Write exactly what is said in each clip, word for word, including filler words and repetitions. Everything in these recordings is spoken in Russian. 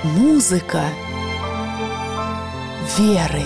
Музыка веры.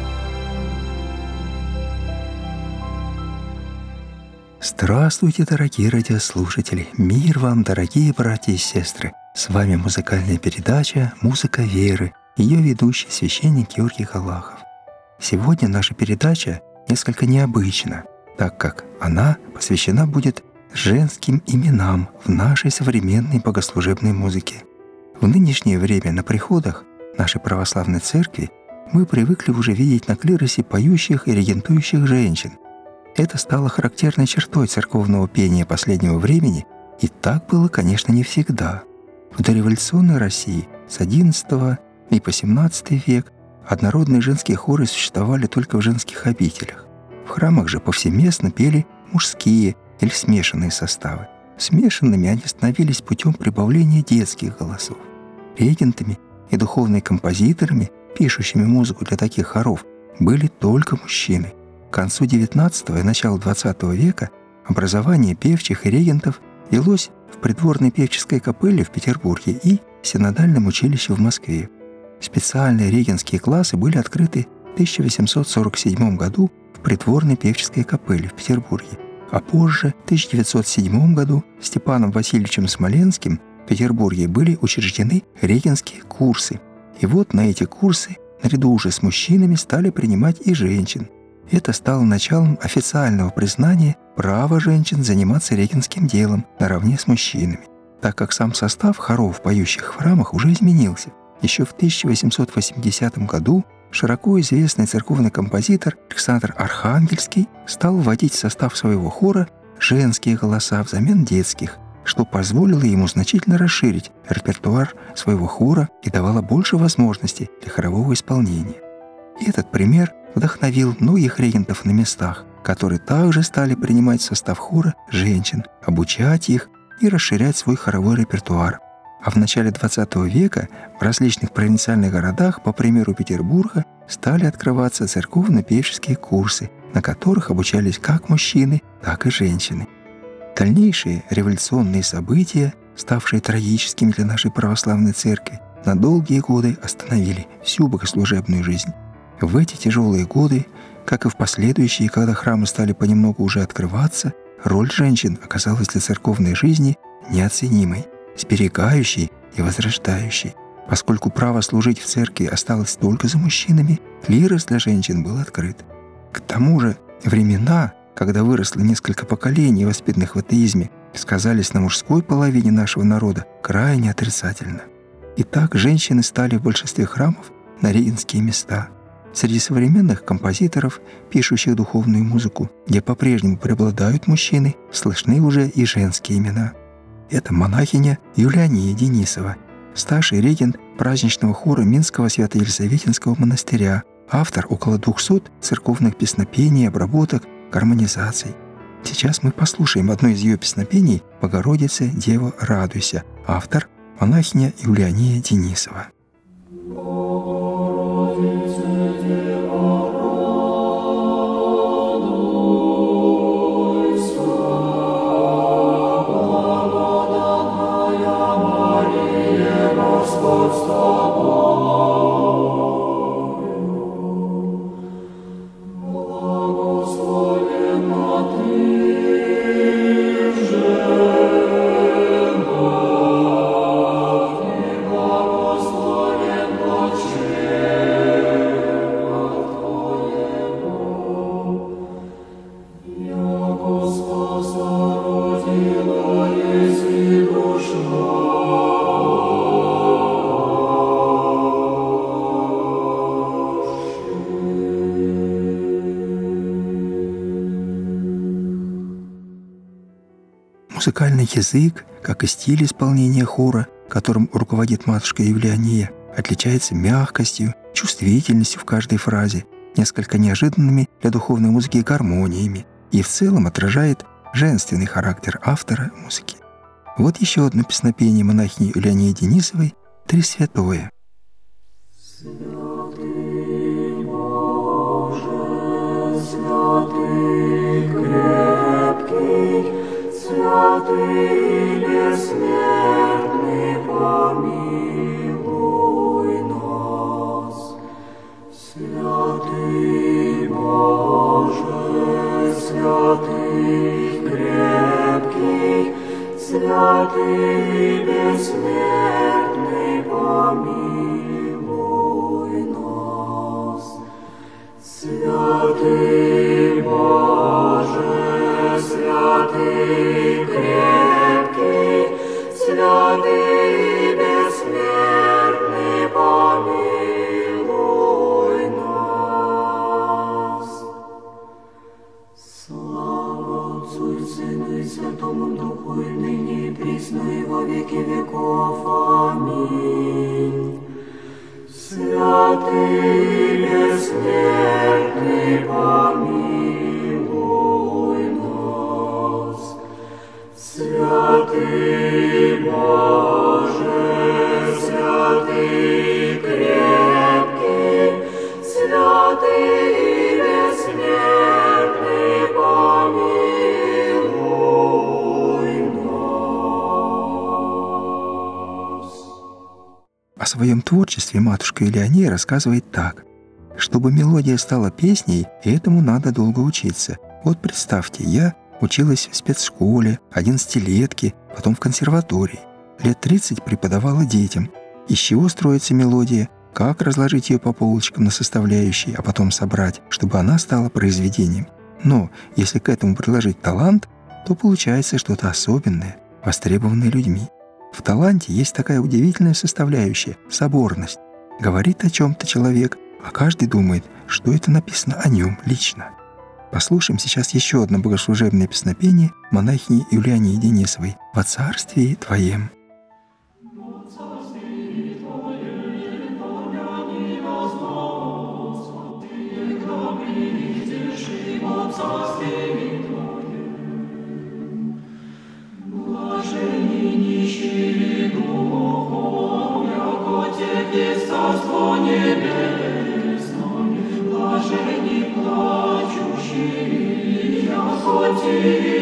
Здравствуйте, дорогие радиослушатели! Мир вам, дорогие братья и сестры! С вами музыкальная передача «Музыка веры», ее ведущий священник Георгий Галахов. Сегодня наша передача несколько необычна, так как она посвящена будет женским именам в нашей современной богослужебной музыке. В нынешнее время на приходах нашей православной церкви мы привыкли уже видеть на клиросе поющих и регентующих женщин. Это стало характерной чертой церковного пения последнего времени, и так было, конечно, не всегда. В дореволюционной России с одиннадцатого и по семнадцатый век однородные женские хоры существовали только в женских обителях. В храмах же повсеместно пели мужские или смешанные составы. Смешанными они становились путем прибавления детских голосов. Регентами и духовными композиторами, пишущими музыку для таких хоров, были только мужчины. К концу девятнадцатого и началу двадцатого века образование певчих и регентов велось в придворной певческой капелле в Петербурге и синодальном училище в Москве. Специальные регентские классы были открыты в тысяча восемьсот сорок седьмом году в придворной певческой капелле в Петербурге, а позже, в тысяча девятьсот седьмом году, Степаном Васильевичем Смоленским в Петербурге были учреждены регентские курсы. И вот на эти курсы, наряду уже с мужчинами, стали принимать и женщин. Это стало началом официального признания права женщин заниматься регентским делом наравне с мужчинами, так как сам состав хоров, поющих в храмах, уже изменился. Еще в тысяча восемьсот восьмидесятом году широко известный церковный композитор Александр Архангельский стал вводить в состав своего хора женские голоса взамен детских, что позволило ему значительно расширить репертуар своего хора и давало больше возможностей для хорового исполнения. И этот пример вдохновил многих регентов на местах, которые также стали принимать в состав хора женщин, обучать их и расширять свой хоровой репертуар. А в начале двадцатого века в различных провинциальных городах, по примеру Петербурга, стали открываться церковно-певческие курсы, на которых обучались как мужчины, так и женщины. Дальнейшие революционные события, ставшие трагическими для нашей православной церкви, на долгие годы остановили всю богослужебную жизнь. В эти тяжелые годы, как и в последующие, когда храмы стали понемногу уже открываться, роль женщин оказалась для церковной жизни неоценимой, сберегающей и возрождающей. Поскольку право служить в церкви осталось только за мужчинами, клирос для женщин был открыт. К тому же времена, когда выросло несколько поколений, воспитанных в атеизме, сказались на мужской половине нашего народа крайне отрицательно. Итак, женщины стали в большинстве храмов на регентские места. Среди современных композиторов, пишущих духовную музыку, где по-прежнему преобладают мужчины, слышны уже и женские имена. Это монахиня Юлиания Денисова, старший регент праздничного хора Минского Свято-Елизаветинского монастыря, автор около двухсот церковных песнопений, обработок, гармонизаций. Сейчас мы послушаем одно из ее песнопений «Богородице, Дева, радуйся», автор монахиня Юлиания Денисова. Музыкальный язык, как и стиль исполнения хора, которым руководит матушка Евлеония, отличается мягкостью, чувствительностью в каждой фразе, несколько неожиданными для духовной музыки гармониями и в целом отражает женственный характер автора музыки. Вот еще одно песнопение монахини Юлиании Денисовой «Тресвятое». Святый Боже, святый крепкий, святый бессмертный, помилуй. Святый бессмертный, помилуй нас. Святый Боже, святый крепкий, святый бессмертный, помилуй нас. Слава Отцу и Сыну и Святому Духу, и ныне и присно и во веки веков. Аминь. Святый бессмертный, помилуй нас. Святый Боже, святый крепкий, святый бессмертный, помилуй нас. О своем творчестве матушка Илеония рассказывает так. Чтобы мелодия стала песней, этому надо долго учиться. Вот представьте, я училась в спецшколе, одиннадцатилетке, потом в консерватории. Лет тридцать преподавала детям. Из чего строится мелодия, как разложить ее по полочкам на составляющие, а потом собрать, чтобы она стала произведением. Но если к этому приложить талант, то получается что-то особенное, востребованное людьми. В таланте есть такая удивительная составляющая – соборность. Говорит о чем-то человек, а каждый думает, что это написано о нем лично. Послушаем сейчас еще одно богослужебное песнопение монахини Юлиании Денисовой «Во царствии Твоем». Царство небесное, блаженни плачущие, яко те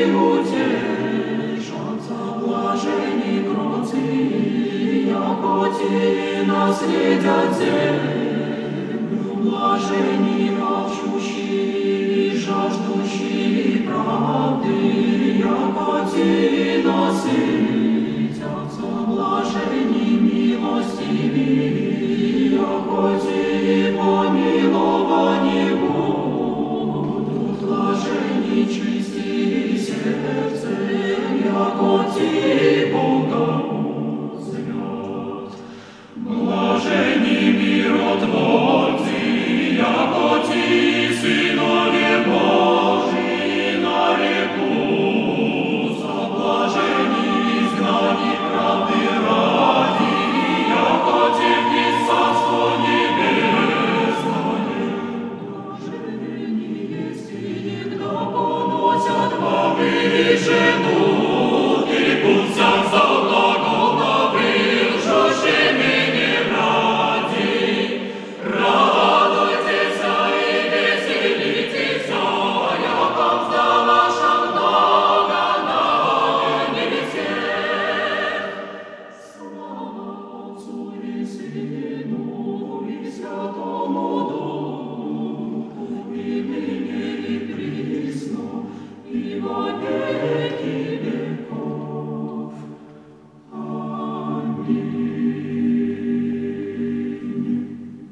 утешатся, блаженни кроткие, яко те наследят землю, блаженни молчущие, жаждущие правды, яко те насытятся, блаженни милостивые, Господи, помиловани будут, блаженни чистые сердцем, яко те Бога узрят. Блаженни миротворцы, яко те сынове Божии нарекутся, блаженни изгнани правды ради, яко те Царство небесное, блаженни есть и когда поносят бабы жену, и путся за глагол добрый, жужжими не ради. Радуйтесь и веселитесь, яко за ваша много на небесе. Слава Отцу и Сыну и Святому Духу, и ныне и присно, и во веки веков. Аминь.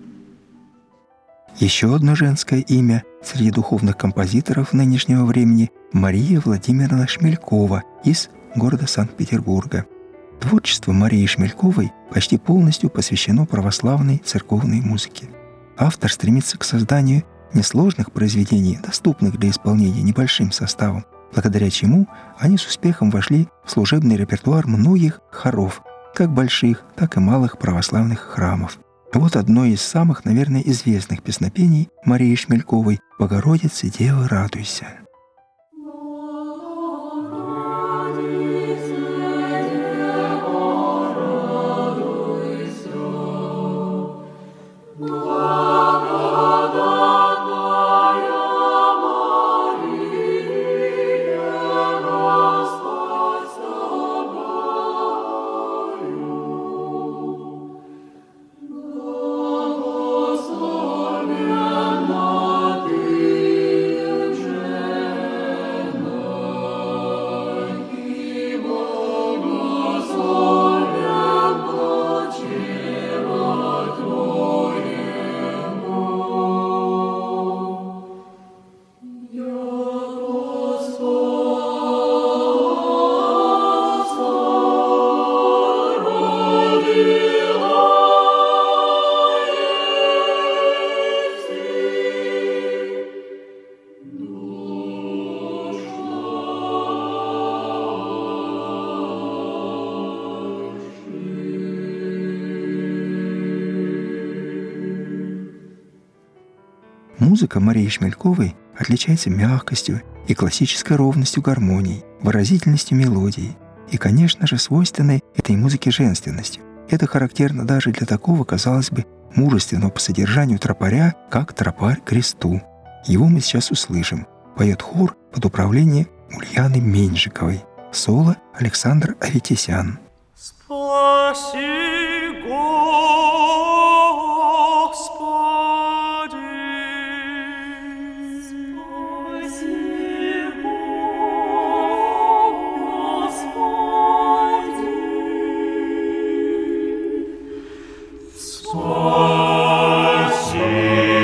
Еще одно женское имя среди духовных композиторов нынешнего времени – Мария Владимировна Шмелькова из города Санкт-Петербурга. Творчество Марии Шмельковой почти полностью посвящено православной церковной музыке. Автор стремится к созданию несложных произведений, доступных для исполнения небольшим составом, благодаря чему они с успехом вошли в служебный репертуар многих хоров, как больших, так и малых православных храмов. Вот одно из самых, наверное, известных песнопений Марии Шмельковой «Богородице, Дева, радуйся». Благословенна ты, Музыка Марии Шмельковой отличается мягкостью и классической ровностью гармоний, выразительностью мелодии и, конечно же, свойственной этой музыке женственностью. Это характерно даже для такого, казалось бы, мужественного по содержанию тропаря, как тропарь кресту. Его мы сейчас услышим. Поет хор под управлением Ульяны Меньшиковой. Соло Александр Аветисян. Спаси, Господи! Спаси, Господи!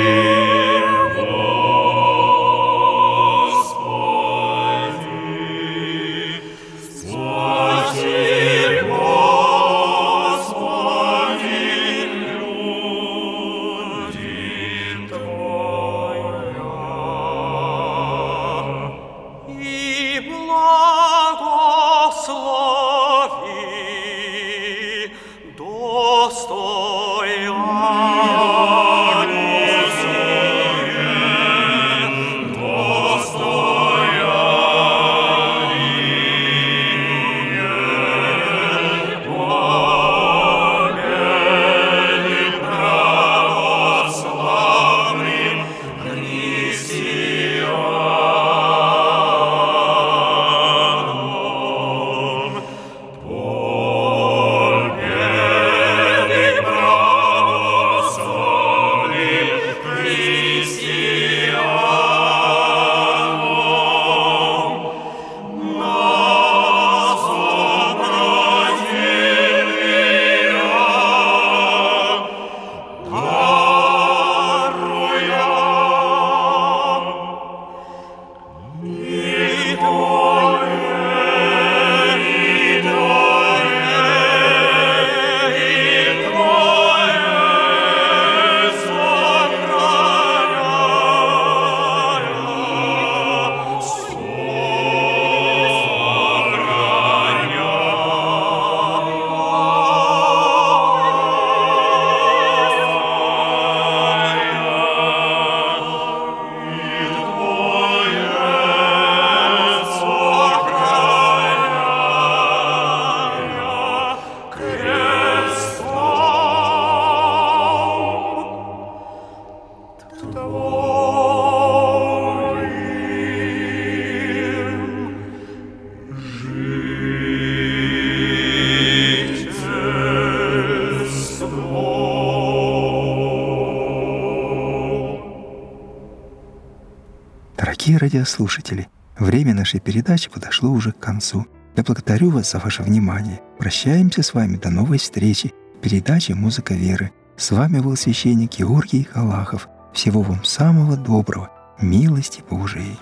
Дорогие радиослушатели, время нашей передачи подошло уже к концу. Я благодарю вас за ваше внимание. Прощаемся с вами до новой встречи в передаче «Музыка веры». С вами был священник Георгий Халахов. Всего вам самого доброго, милости Божией.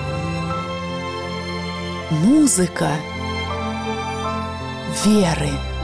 Музыка веры.